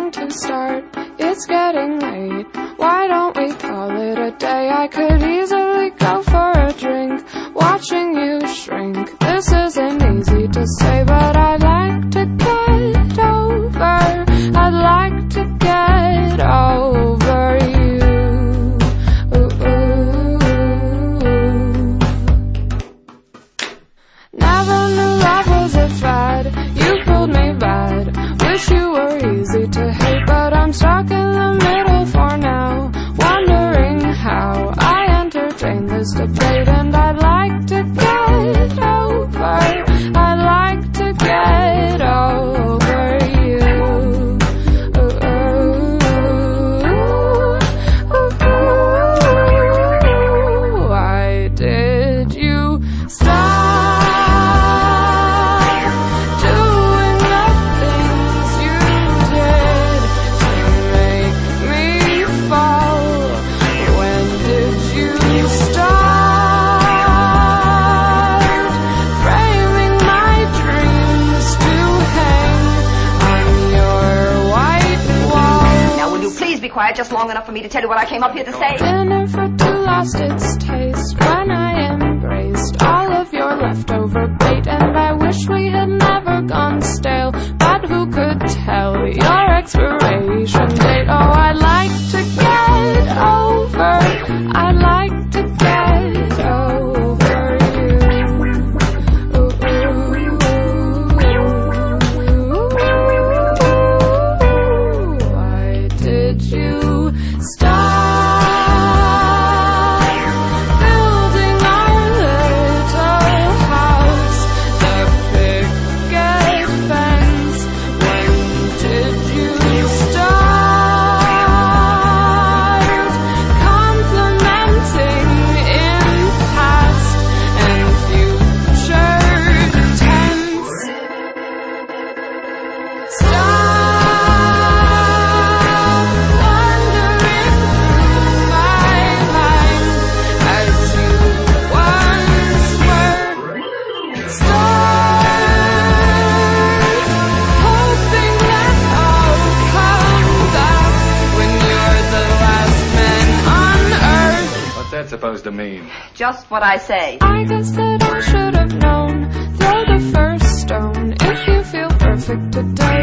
going to start? It's getting late. Why don't we call it a day? I could easily go for a drink, watching you shrink. This isn't easy to say, but I'd like to get over. I'd like to get over you. Ooh, ooh. Never knew love was a fad. You pulled me bad. Wish you were easy to hate, but I'm stuck in the middle for now, wondering how I entertain this debate. And I'd like to get over. I'd like to get over you. Ooh, ooh, ooh. Why did you stop? Quiet just long enough for me to tell you what I came up here to say. Dinner for two lost its taste when I embraced all of your leftover bait, and I wish we had never gone stale, but who could tell your expiration date? Oh, I'd like to get over. I'd like to get over you. Ooh, ooh, ooh. Why did you stop building our little house, the picket fence? When did you start complimenting in past and future tense? Stop supposed to mean? Just what I say. I guess that I should have known. Throw the first stone if you feel perfect today.